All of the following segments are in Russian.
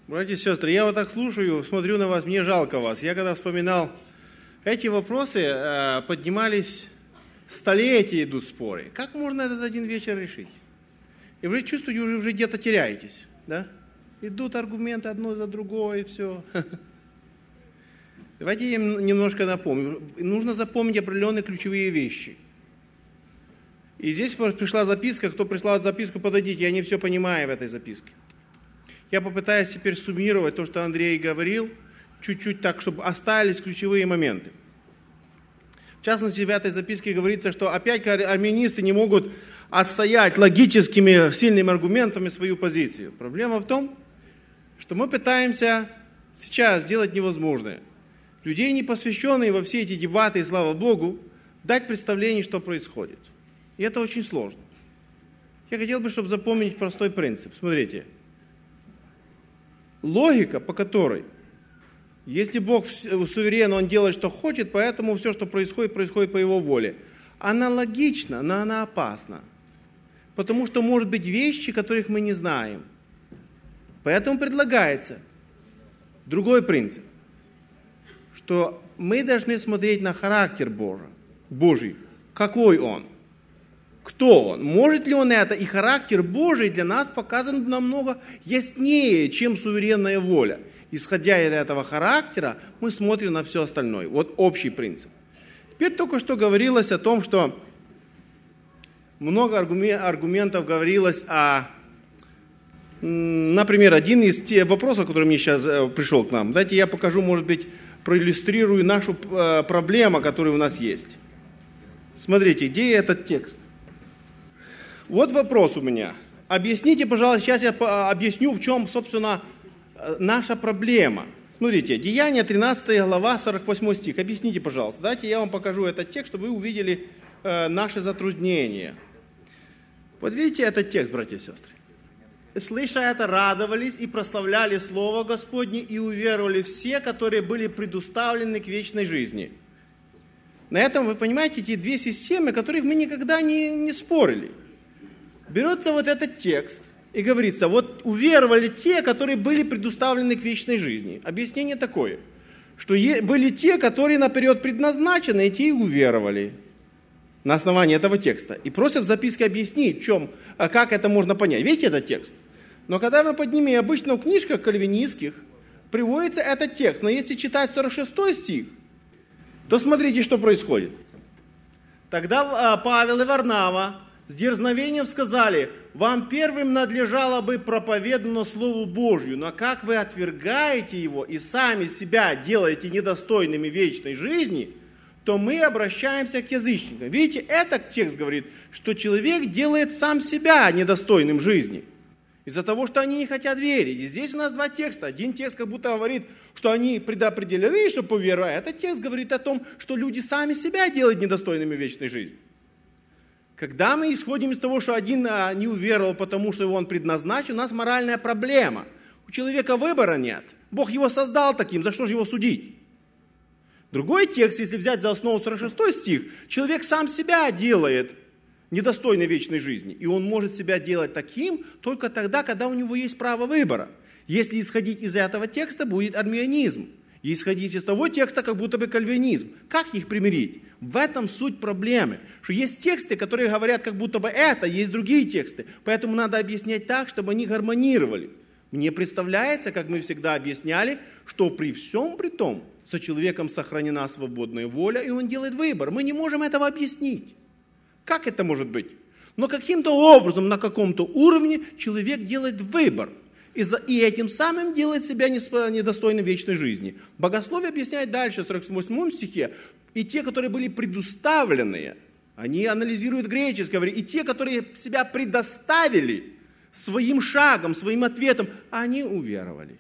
Братья и сестры, я вот так слушаю, смотрю на вас, мне жалко вас. Я когда вспоминал, эти вопросы поднимались, столетия идут споры. Как можно это за один вечер решить? И вы чувствуете, уже где-то теряетесь, да? Идут аргументы одно за другое, и все. Давайте я им немножко напомню. Нужно запомнить определенные ключевые вещи. И здесь пришла записка. Кто прислал записку, подойдите. Я не все понимаю в этой записке. Я попытаюсь теперь суммировать то, что Андрей говорил, чуть-чуть так, чтобы остались ключевые моменты. В частности, в этой записке говорится, что опять армянисты не могут отстоять логическими сильными аргументами свою позицию. Проблема в том, что мы пытаемся сейчас сделать невозможное. Людей, не посвященные во все эти дебаты, и слава Богу, дать представление, что происходит. И это очень сложно. Я хотел бы, чтобы запомнить простой принцип. Смотрите. Логика, по которой, если Бог суверен, Он делает, что хочет, поэтому все, что происходит, происходит по Его воле. Она логична, но она опасна. Потому что, может быть, вещи, которых мы не знаем. Поэтому предлагается другой принцип, что мы должны смотреть на характер Божий. Какой Он? Кто Он? Может ли Он это? И характер Божий для нас показан намного яснее, чем суверенная воля. Исходя из этого характера, мы смотрим на все остальное. Вот общий принцип. Теперь только что говорилось о том, что много аргументов говорилось о... Например, один из тех вопросов, который мне сейчас пришел к нам. Давайте я покажу, может быть, проиллюстрирую нашу проблему, которая у нас есть. Смотрите, где этот текст? Вот вопрос у меня. Объясните, пожалуйста, сейчас я объясню, в чем, собственно, наша проблема. Смотрите, Деяния 13 глава, 48 стих. Объясните, пожалуйста. Давайте я вам покажу этот текст, чтобы вы увидели наши затруднения. Вот видите этот текст, братья и сестры? «Слыша это, радовались и прославляли Слово Господне, и уверовали все, которые были предуставлены к вечной жизни». На этом, вы понимаете, эти две системы, о которых мы никогда не спорили. Берется вот этот текст и говорится, вот уверовали те, которые были предуставлены к вечной жизни. Объяснение такое, что были те, которые наперед предназначены, и те и уверовали на основании этого текста. И просят в записке объяснить, как это можно понять. Видите этот текст? Но когда мы поднимем, обычно в книжках кальвинистских приводится этот текст. Но если читать 46 стих, то смотрите, что происходит. Тогда Павел и Варнава с дерзновением сказали, вам первым надлежало бы проповедано Слову Божью, но как вы отвергаете его и сами себя делаете недостойными вечной жизни, то мы обращаемся к язычникам. Видите, этот текст говорит, что человек делает сам себя недостойным жизни. Из-за того, что они не хотят верить. И здесь у нас два текста. Один текст как будто говорит, что они предопределены, чтобы поверовать. А этот текст говорит о том, что люди сами себя делают недостойными вечной жизни. Когда мы исходим из того, что один не уверовал, потому что его он предназначен, у нас моральная проблема. У человека выбора нет. Бог его создал таким, за что же его судить? Другой текст, если взять за основу 46 стих, человек сам себя делает недостойной вечной жизни. И он может себя делать таким только тогда, когда у него есть право выбора. Если исходить из этого текста, будет армианизм. И исходить из того текста, как будто бы кальвинизм. Как их примирить? В этом суть проблемы. Что есть тексты, которые говорят, как будто бы это, есть другие тексты. Поэтому надо объяснять так, чтобы они гармонировали. Мне представляется, как мы всегда объясняли, что при всем при том, со человеком сохранена свободная воля, и он делает выбор. Мы не можем этого объяснить. Как это может быть? Но каким-то образом, на каком-то уровне человек делает выбор. И этим самым делает себя недостойным вечной жизни. Богословие объясняет дальше, в 48 стихе, и те, которые были предуставленные, они анализируют греческое, и те, которые себя предоставили своим шагом, своим ответом, они уверовали.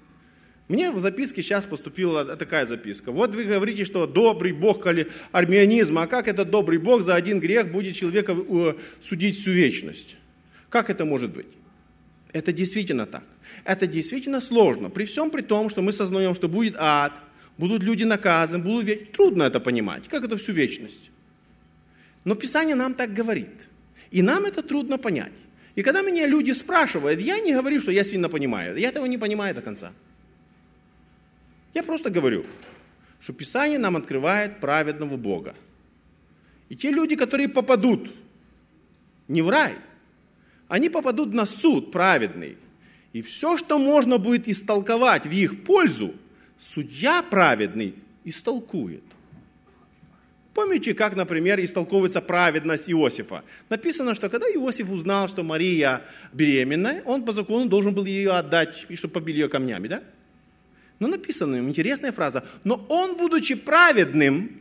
Мне в записке сейчас поступила такая записка. Вот вы говорите, что добрый Бог армианизма, а как этот добрый Бог за один грех будет человека судить всю вечность? Как это может быть? Это действительно так. Это действительно сложно. При всем при том, что мы сознаем, что будет ад, будут люди наказаны, трудно это понимать. Как это всю вечность? Но Писание нам так говорит. И нам это трудно понять. И когда меня люди спрашивают, я не говорю, что я сильно понимаю. Я этого не понимаю до конца. Я просто говорю, что Писание нам открывает праведного Бога. И те люди, которые попадут не в рай, они попадут на суд праведный. И все, что можно будет истолковать в их пользу, судья праведный истолкует. Помните, как, например, истолковывается праведность Иосифа? Написано, что когда Иосиф узнал, что Мария беременна, он по закону должен был ее отдать, и чтобы побили ее камнями, да? Но написано, интересная фраза, но он, будучи праведным,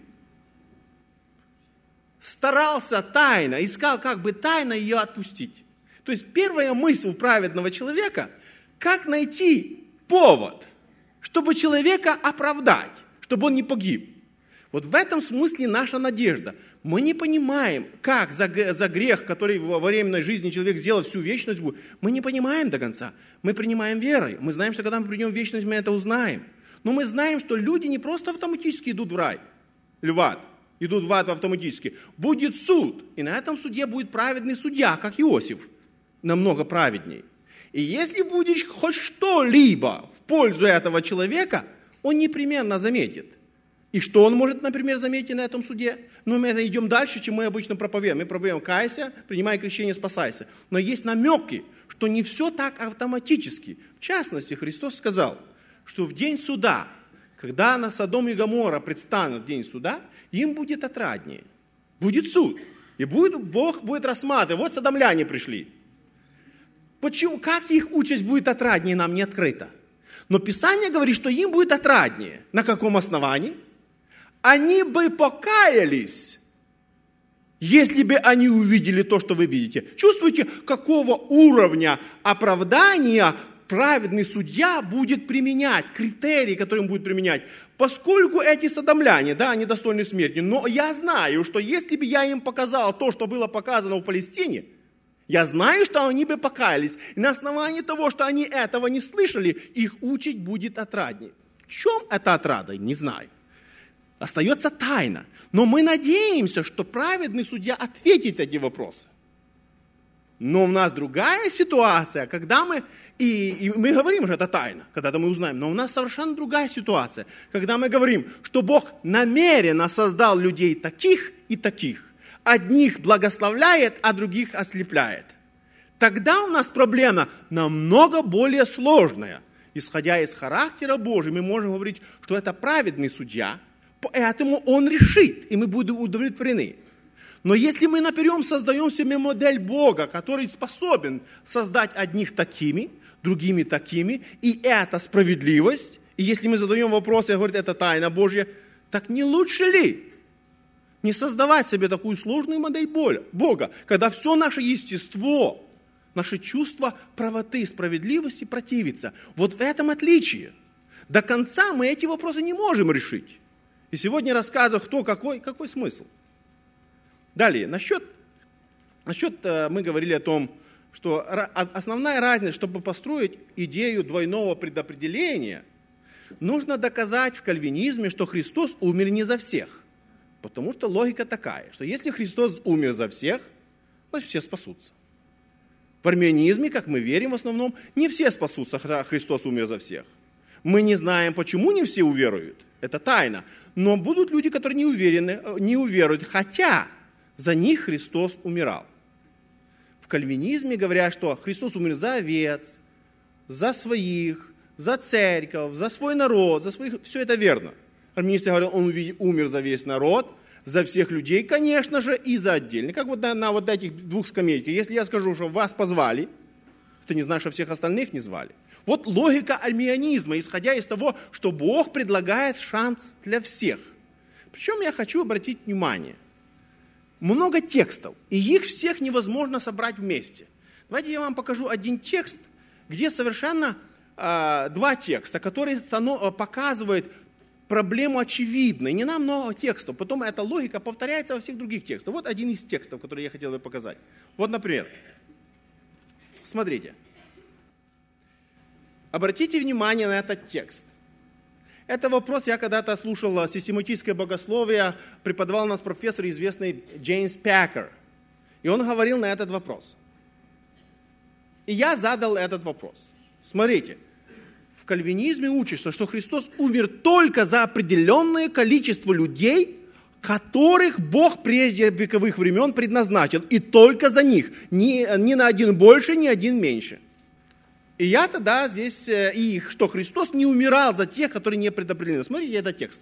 старался тайно, искал как бы тайно ее отпустить. То есть первая мысль у праведного человека, как найти повод, чтобы человека оправдать, чтобы он не погиб. Вот в этом смысле наша надежда. Мы не понимаем, как за грех, который во временной жизни человек сделал всю вечность, мы не понимаем до конца. Мы принимаем верой. Мы знаем, что когда мы придем в вечность, мы это узнаем. Но мы знаем, что люди не просто автоматически идут в рай, или в ад, идут в ад автоматически. Будет суд, и на этом суде будет праведный судья, как Иосиф, намного праведней. И если будет хоть что-либо в пользу этого человека, он непременно заметит. И что он может, например, заметить на этом суде? Но мы идем дальше, чем мы обычно проповедуем. Мы проповедуем: кайся, принимай крещение, спасайся. Но есть намеки, что не все так автоматически. В частности, Христос сказал, что в день суда, когда на Содом и Гоморра предстанут в день суда, им будет отраднее. Будет суд. И Бог будет рассматривать. Вот содомляне пришли. Почему? Как их участь будет отраднее, нам не открыто. Но Писание говорит, что им будет отраднее. На каком основании? Они бы покаялись, если бы они увидели то, что вы видите. Чувствуете, какого уровня оправдания праведный судья будет применять, критерии, которые он будет применять. Поскольку эти содомляне, да, они достойны смерти, но я знаю, что если бы я им показал то, что было показано в Палестине, я знаю, что они бы покаялись. И на основании того, что они этого не слышали, их участь будет отраднее. В чем эта отрада? Не знаю. Остается тайна. Но мы надеемся, что праведный судья ответит эти вопросы. Но у нас другая ситуация, когда мы, и мы говорим, что это тайна, когда-то мы узнаем, но у нас совершенно другая ситуация, когда мы говорим, что Бог намеренно создал людей таких и таких. Одних благословляет, а других ослепляет. Тогда у нас проблема намного более сложная. Исходя из характера Божьего, мы можем говорить, что это праведный судья, поэтому он решит, и мы будем удовлетворены. Но если мы наперед создаем себе модель Бога, который способен создать одних такими, другими такими, и это справедливость, и если мы задаем вопрос, и говорит, это тайна Божья, так не лучше ли не создавать себе такую сложную модель Бога, когда все наше естество, наши чувства правоты и справедливости противится? Вот в этом отличие. До конца мы эти вопросы не можем решить. И сегодня рассказываю, кто какой смысл. Далее, насчет мы говорили о том, что основная разница, чтобы построить идею двойного предопределения, нужно доказать в кальвинизме, что Христос умер не за всех. Потому что логика такая, что если Христос умер за всех, значит все спасутся. В армианизме, как мы верим в основном, не все спасутся, хотя Христос умер за всех. Мы не знаем, почему не все уверуют. Это тайна. Но будут люди, которые не уверуют, хотя за них Христос умирал. В кальвинизме говорят, что Христос умер за овец, за своих, за церковь, за свой народ, за своих. Все это верно. Армянисты говорят, он умер за весь народ, за всех людей, конечно же, и за отдельных. Как вот на вот этих двух скамейках. Если я скажу, что вас позвали, это не значит, что всех остальных не звали. Вот логика армианизма, исходя из того, что Бог предлагает шанс для всех. Причем я хочу обратить внимание. Много текстов, и их всех невозможно собрать вместе. Давайте я вам покажу один текст, где совершенно два текста, которые показывают проблему очевидной. Не нам много текстов, потом эта логика повторяется во всех других текстах. Вот один из текстов, который я хотел бы показать. Вот, например, смотрите. Обратите внимание на этот текст. Это вопрос, я когда-то слушал систематическое богословие, преподавал у нас профессор известный Джеймс Пакер. И он говорил на этот вопрос. И я задал этот вопрос. Смотрите, в кальвинизме учится, что Христос умер только за определенное количество людей, которых Бог прежде вековых времен предназначил, и только за них, ни на один больше, ни один меньше. И я тогда здесь, что Христос не умирал за тех, которые не предопределены. Смотрите, этот текст.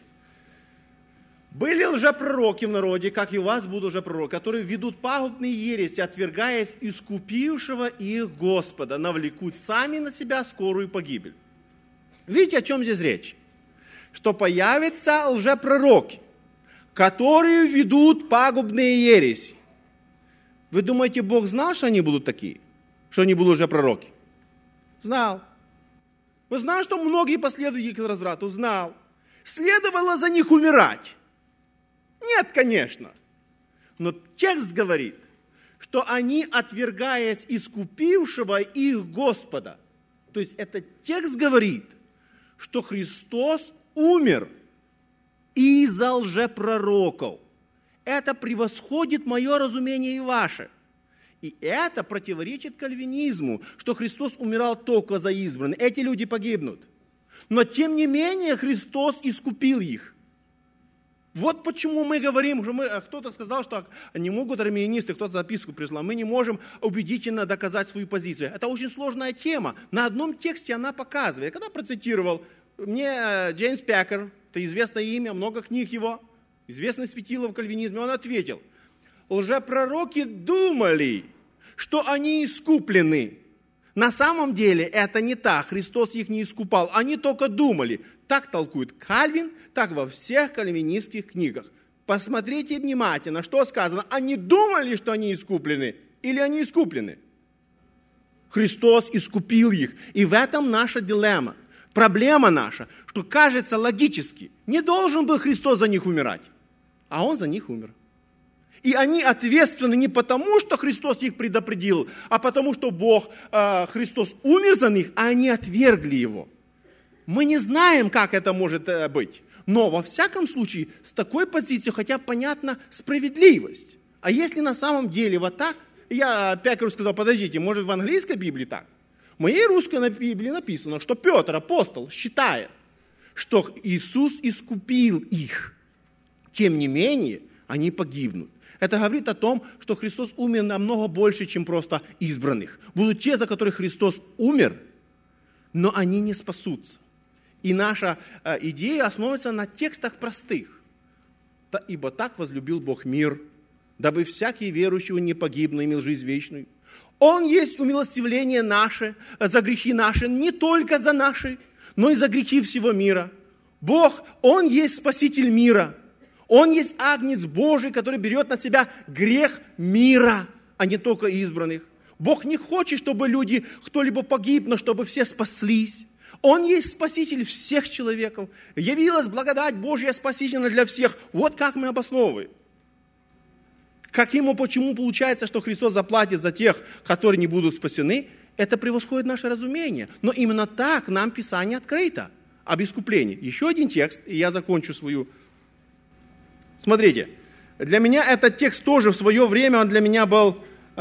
Были лжепророки в народе, как и у вас будут лжепророки, которые ведут пагубные ереси, отвергаясь искупившего их Господа, навлекут сами на себя скорую погибель. Видите, о чем здесь речь? Что появятся лжепророки, которые ведут пагубные ереси. Вы думаете, Бог знал, что они будут такие? Что они будут лжепророки? Знал. Вы знаете, что многие последуют их разврату? Знал. Следовало за них умирать? Нет, конечно. Но текст говорит, что они, отвергаясь искупившего их Господа, то есть этот текст говорит, что Христос умер из-за лжепророков. Это превосходит мое разумение и ваше. И это противоречит кальвинизму, что Христос умирал только за избранных. Эти люди погибнут. Но тем не менее Христос искупил их. Вот почему мы говорим, что кто-то сказал, что не могут армянисты, кто-то записку прислал, мы не можем убедительно доказать свою позицию. Это очень сложная тема. На одном тексте она показывает. Я когда процитировал, мне Джеймс Пекер, это известное имя, много книг его, известный светило в кальвинизме, он ответил, лжепророки думали, что они искуплены. На самом деле это не так, Христос их не искупал, они только думали. Так толкует Кальвин, так во всех кальвинистских книгах. Посмотрите внимательно, что сказано. Они думали, что они искуплены, или они искуплены? Христос искупил их. И в этом наша дилемма. Проблема наша, что кажется логически, не должен был Христос за них умирать, а Он за них умер. И они ответственны не потому, что Христос их предопределил, а потому, что Христос умер за них, а они отвергли Его. Мы не знаем, как это может быть. Но во всяком случае, с такой позиции хотя бы понятна справедливость. А если на самом деле вот так, я Пекеру сказал, подождите, может в английской Библии так? В моей русской Библии написано, что Петр, апостол, считает, что Иисус искупил их. Тем не менее, они погибнут. Это говорит о том, что Христос умер намного больше, чем просто избранных. Будут те, за которых Христос умер, но они не спасутся. И наша идея основывается на текстах простых. «Ибо так возлюбил Бог мир, дабы всякий верующий не погиб, но имел жизнь вечную. Он есть умилостивление наше, за грехи наши, не только за наши, но и за грехи всего мира. Бог, Он есть Спаситель мира. Он есть Агнец Божий, который берет на себя грех мира, а не только избранных. Бог не хочет, чтобы люди, кто-либо погиб, но чтобы все спаслись. Он есть Спаситель всех человеков. Явилась благодать Божья спасительна для всех. Вот как мы обосновываем. Почему получается, что Христос заплатит за тех, которые не будут спасены, это превосходит наше разумение. Но именно так нам Писание открыто об искуплении. Еще один текст, и я закончу свою. Смотрите, для меня этот текст тоже в свое время, он для меня был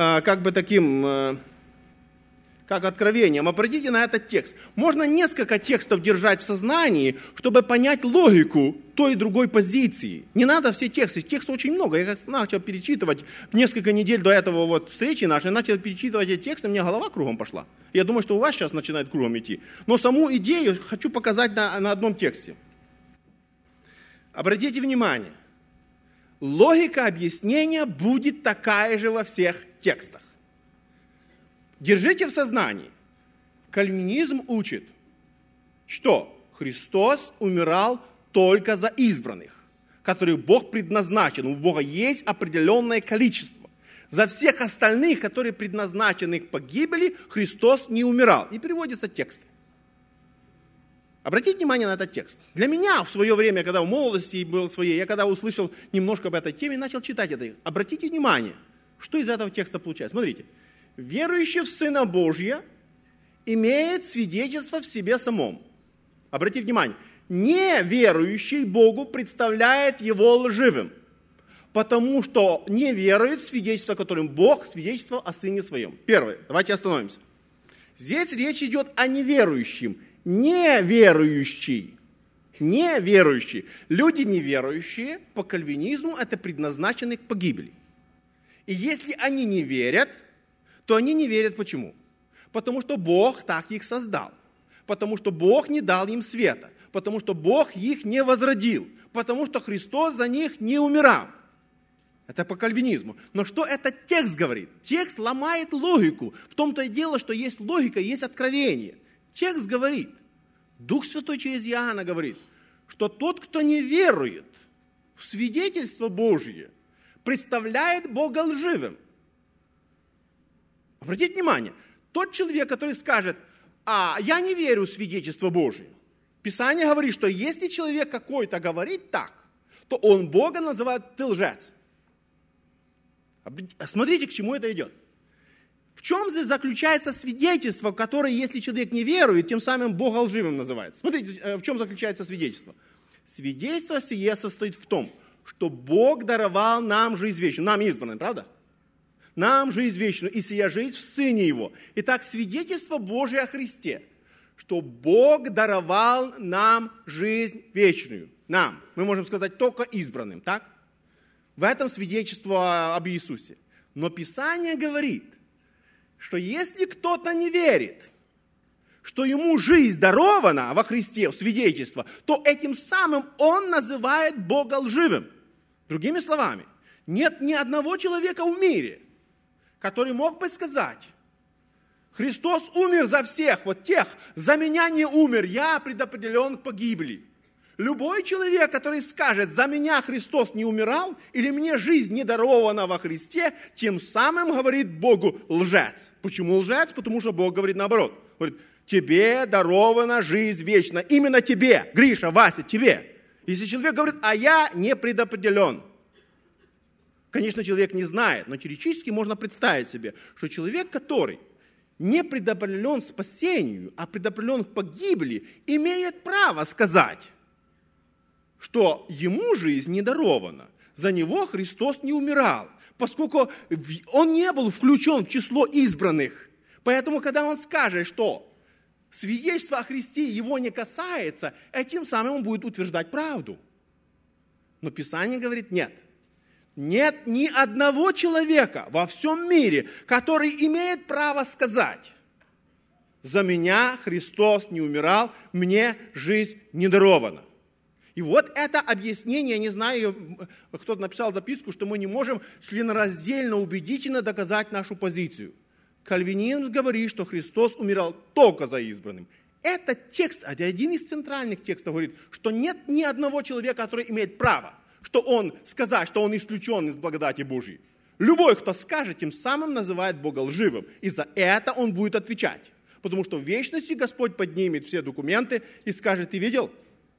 как откровением. Обратите на этот текст. Можно несколько текстов держать в сознании, чтобы понять логику той и другой позиции. Не надо все тексты, текстов очень много. Я начал перечитывать несколько недель до этого встречи нашей, начал перечитывать эти тексты, у меня голова кругом пошла. Я думаю, что у вас сейчас начинает кругом идти. Но саму идею хочу показать на одном тексте. Обратите внимание. Логика объяснения будет такая же во всех текстах. Держите в сознании. Кальвинизм учит, что Христос умирал только за избранных, которых Бог предназначен. У Бога есть определенное количество. За всех остальных, которые предназначены к погибели, Христос не умирал. И переводятся тексты. Обратите внимание на этот текст. Для меня в свое время, когда в молодости был своей, я когда услышал немножко об этой теме, начал читать это. Обратите внимание, что из этого текста получается. Смотрите. Верующий в Сына Божия имеет свидетельство в себе самом. Обратите внимание. Неверующий Богу представляет его лживым, потому что не верует в свидетельство, которым Бог свидетельствовал о Сыне Своем. Первое. Давайте остановимся. Здесь речь идет о неверующем. Неверующий. Неверующий. Люди неверующие по кальвинизму это предназначены к погибели. И если они не верят, то они не верят почему? Потому что Бог так их создал. Потому что Бог не дал им света. Потому что Бог их не возродил. Потому что Христос за них не умирал. Это по кальвинизму. Но что этот текст говорит? Текст ломает логику. В том-то и дело, что есть логика, есть откровение. Текст говорит, Дух Святой через Иоанна говорит, что тот, кто не верует в свидетельство Божье, представляет Бога лживым. Обратите внимание, тот человек, который скажет, я не верю в свидетельство Божье. Писание говорит, что если человек какой-то говорит так, то он Бога называет ты лжец. Смотрите, к чему это идет. В чем же заключается свидетельство, которое, если человек не верует, тем самым Бога лживым называется? Смотрите, в чем заключается свидетельство. Свидетельство сие состоит в том, что Бог даровал нам жизнь вечную. Нам избранным, правда? Нам жизнь вечную, и сия жизнь в Сыне Его. Итак, свидетельство Божие о Христе, что Бог даровал нам жизнь вечную. Нам. Мы можем сказать только избранным, так? В этом свидетельство об Иисусе. Но Писание говорит, что если кто-то не верит, что ему жизнь дарована во Христе, свидетельство, то этим самым он называет Бога лживым. Другими словами, нет ни одного человека в мире, который мог бы сказать, Христос умер за всех, вот тех, за меня не умер, я предопределен к погибели. Любой человек, который скажет, за меня Христос не умирал, или мне жизнь не дарована во Христе, тем самым говорит Богу лжец. Почему лжец? Потому что Бог говорит наоборот. Говорит, тебе дарована жизнь вечная. Именно тебе, Гриша, Вася, тебе. Если человек говорит, я не предопределен. Конечно, человек не знает, но теоретически можно представить себе, что человек, который не предопределен спасению, а предопределен к погибели, имеет право сказать, что ему жизнь не дарована. За него Христос не умирал, поскольку он не был включен в число избранных. Поэтому, когда он скажет, что свидетельство о Христе его не касается, этим самым он будет утверждать правду. Но Писание говорит нет. Нет ни одного человека во всем мире, который имеет право сказать, за меня Христос не умирал, мне жизнь не дарована. И вот это объяснение, не знаю, кто-то написал записку, что мы не можем членораздельно, убедительно доказать нашу позицию. Кальвинизм говорит, что Христос умирал только за избранным. Этот текст, один из центральных текстов, говорит, что нет ни одного человека, который имеет право, что он сказать, что он исключен из благодати Божьей. Любой, кто скажет, тем самым называет Бога лживым. И за это он будет отвечать. Потому что в вечности Господь поднимет все документы и скажет, ты видел?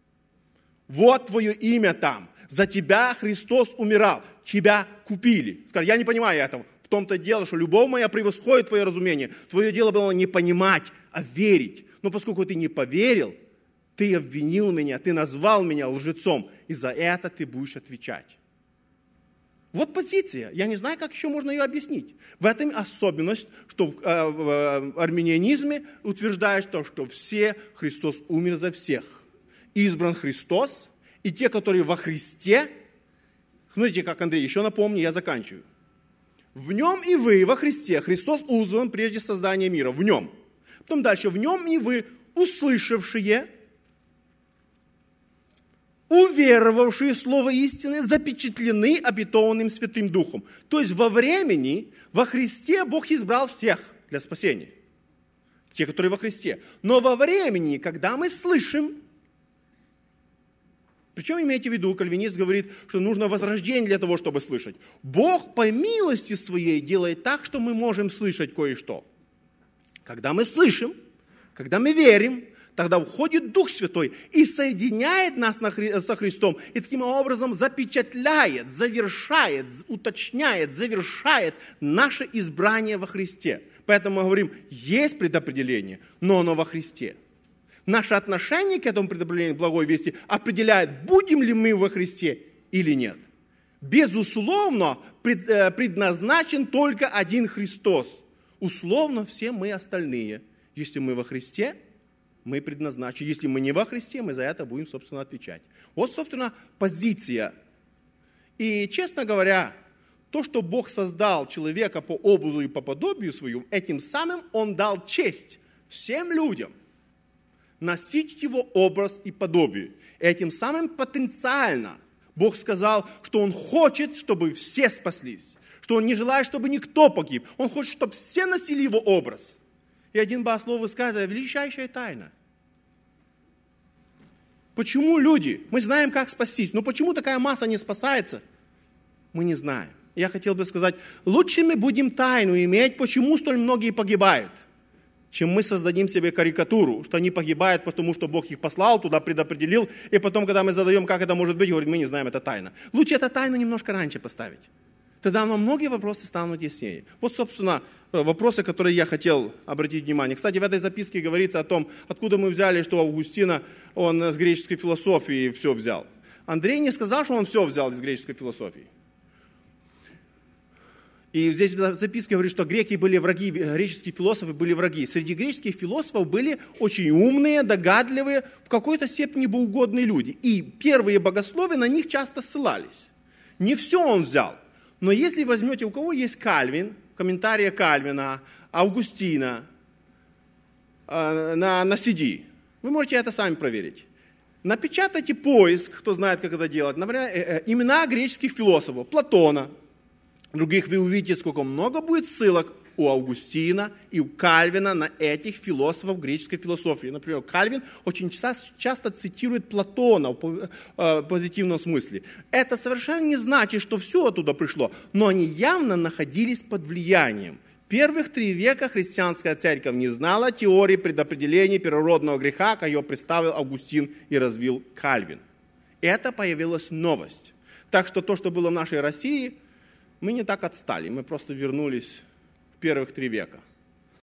Вот твое имя там. За тебя Христос умирал. Тебя купили. Скажет, я не понимаю этого. В том-то дело, что любовь моя превосходит твое разумение. Твое дело было не понимать, а верить. Но поскольку ты не поверил, ты обвинил меня, ты назвал меня лжецом. И за это ты будешь отвечать. Вот позиция. Я не знаю, как еще можно ее объяснить. В этом особенность, что в армянианизме утверждает, что все, Христос умер за всех. Избран Христос, и те, которые во Христе, смотрите, как Андрей, еще напомню, я заканчиваю. В нем и вы во Христе, Христос узван прежде создания мира, в нем. Потом дальше, в нем и вы, услышавшие, уверовавшие Слово истины, запечатлены обетованным Святым Духом. То есть во времени, во Христе Бог избрал всех для спасения. Те, которые во Христе. Но во времени, когда мы слышим, причем имейте в виду, кальвинист говорит, что нужно возрождение для того, чтобы слышать. Бог по милости своей делает так, что мы можем слышать кое-что. Когда мы слышим, когда мы верим, тогда входит Дух Святой и соединяет нас со Христом, и таким образом запечатляет, завершает, уточняет, завершает наше избрание во Христе. Поэтому мы говорим, есть предопределение, но оно во Христе. Наше отношение к этому предопределению благой вести определяет, будем ли мы во Христе или нет. Безусловно, предназначен только один Христос. Условно, все мы остальные Если мы во Христе, мы предназначены. Если мы не во Христе, мы за это будем, собственно, отвечать. Вот, собственно, позиция. И, честно говоря, то, что Бог создал человека по образу и по подобию своему, этим самым Он дал честь всем людям носить Его образ и подобие. Этим самым потенциально Бог сказал, что Он хочет, чтобы все спаслись, что Он не желает, чтобы никто погиб. Он хочет, чтобы все носили Его образ. И один богослов высказывает: величайшая тайна. Почему люди, мы знаем, как спастись, но почему такая масса не спасается, мы не знаем. Я хотел бы сказать, лучше мы будем тайну иметь, почему столь многие погибают, чем мы создадим себе карикатуру, что они погибают, потому что Бог их послал, туда предопределил, и потом, когда мы задаем, как это может быть, говорит, мы не знаем, это тайна. Лучше эту тайну немножко раньше поставить. Тогда нам многие вопросы станут яснее. Вот, собственно, вопросы, которые я хотел обратить внимание. Кстати, в этой записке говорится о том, откуда мы взяли, что Августина, он с греческой философии все взял. Андрей не сказал, что он все взял из греческой философии. И здесь в записке говорит, что греки были враги, греческие философы были враги. Среди греческих философов были очень умные, догадливые, в какой-то степени богоугодные люди. И первые богословы на них часто ссылались. Не все он взял. Но если возьмете, у кого есть Кальвин, комментарии Кальвина, Августина на CD, вы можете это сами проверить. Напечатайте поиск, кто знает, как это делать, например, имена греческих философов, Платона, других, вы увидите, сколько много будет ссылок у Августина и у Кальвина на этих философов греческой философии. Например, Кальвин очень часто цитирует Платона в позитивном смысле. Это совершенно не значит, что все оттуда пришло, но они явно находились под влиянием. Первых 3 века христианская церковь не знала теории предопределения первородного греха, как ее представил Августин и развил Кальвин. Это появилась новость. Так что то, что было в нашей России, мы не так отстали, мы просто вернулись в первых 3 века.